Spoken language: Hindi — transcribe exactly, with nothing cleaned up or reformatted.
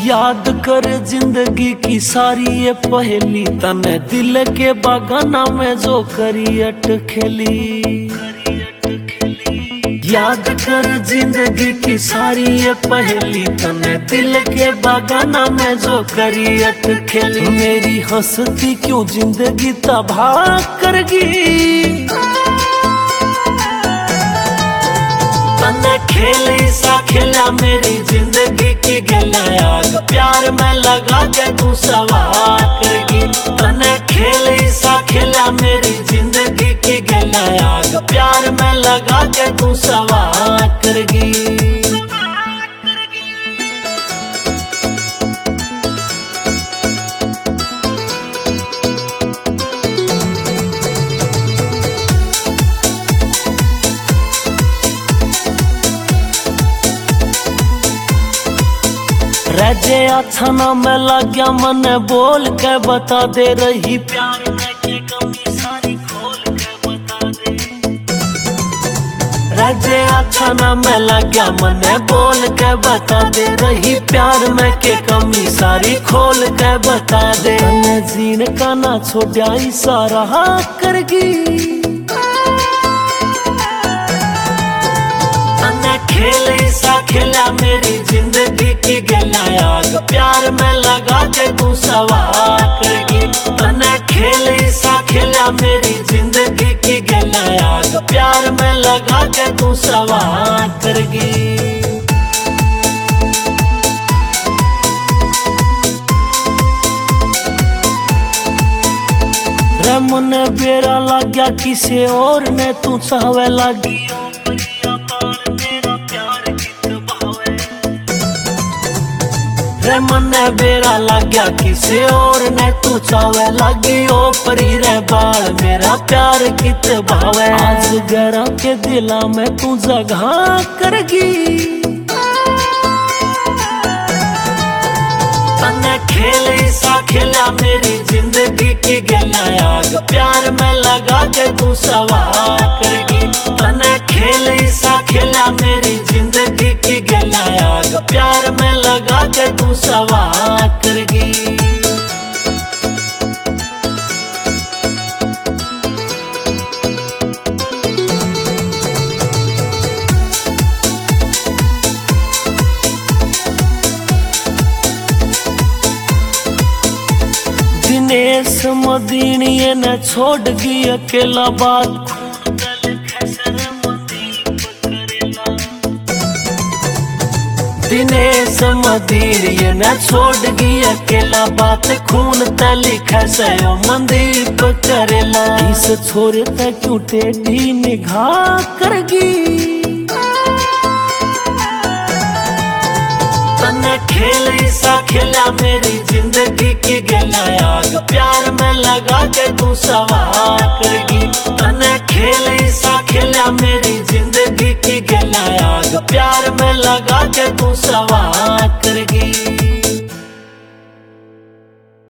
याद कर जिंदगी की सारी ये पहेली, तने दिल के बागाना में जो करी अट खेली। याद कर जिंदगी की सारी ये पहेली, तने दिल के बागाना में जो करी अट खेली। मेरी हंसती क्यों जिंदगी तबाह करगी, तने खेली सा खेला मेरी जिंदगी की गला। आग प्यार में लगा के तू सवार करगी, तने खेली सा खेला मेरी जिंदगी की गला। आग प्यार में लगा के तू सवार करगी। रजे अच्छा ना मैं लग गया मन बोल के बता दे, रही प्यार में के कमी सारी खोल के बता दे। रजे अच्छा ना मैं लग गया मन बोल के बता दे, रही प्यार में के कमी सारी खोल के बता दे। तने जीन का ना छोड़ा इशारा करगी, खेले सा खेला मेरी जिंदगी की गला। आग प्यार में लगा के तू सवार करगी, तने खेले सा खेला मेरी जिंदगी की गला। आग प्यार में लगा के तू सवार करगी। मन बेरा लग गया किसी और ने तू चाहवे लगी। मन बेरा लग गया किसी और ने तू चावे लगी। ओ परी रे बाल मेरा प्यार कित भावे। आज गरा के दिला में तू जगह करगी, तने खेले सा खेला मेरी जिंदगी की गला। आग प्यार में लगा के तू सवार करगी, तने खेले सा खेला मेरी जिंदगी की गला। आग प्यार में लगा के तू सवार करगी। दिनेश मदीनिये ने छोड़ दी अकेला बात। दिनेश मदीनिये ने छोड़ दी अकेला बात। खून ते लिखे से ओ मंदीप करेला, इस छोरे ते क्यों टेढ़ी निगाह करगी। तने खेले सा खेला मेरी जिंदगी की गला। आग प्यार में लगा के तू सवार करगी, तने खेले सा खेला मेरी जिंदगी की गला। आग प्यार में लगा